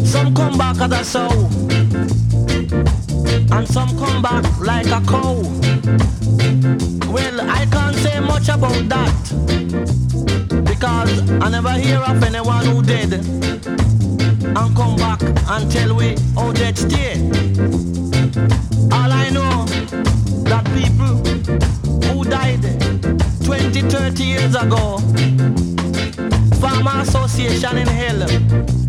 Some come back as a sow, and some come back like a cow. Well, I can't say much about that, because I never hear of anyone who did and come back and tell we how dead stay. All I know that people who died 20, 30 years ago, Farmer Association in hell